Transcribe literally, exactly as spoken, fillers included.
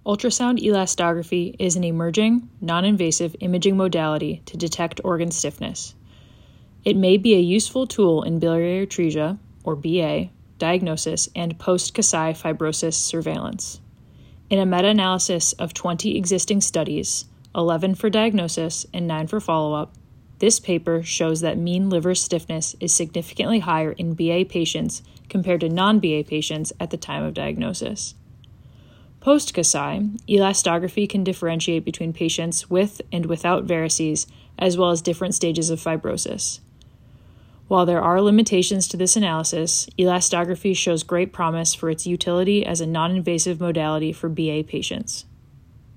Ultrasound elastography is an emerging, non-invasive imaging modality to detect organ stiffness. It may be a useful tool in biliary atresia, or B A, diagnosis and post-Kasai fibrosis surveillance. In a meta-analysis of twenty existing studies, eleven for diagnosis and nine for follow-up, this paper shows that mean liver stiffness is significantly higher in B A patients compared to non-B A patients at the time of diagnosis. Post-Kasai, elastography can differentiate between patients with and without varices, as well as different stages of fibrosis. While there are limitations to this analysis, elastography shows great promise for its utility as a non-invasive modality for B A patients.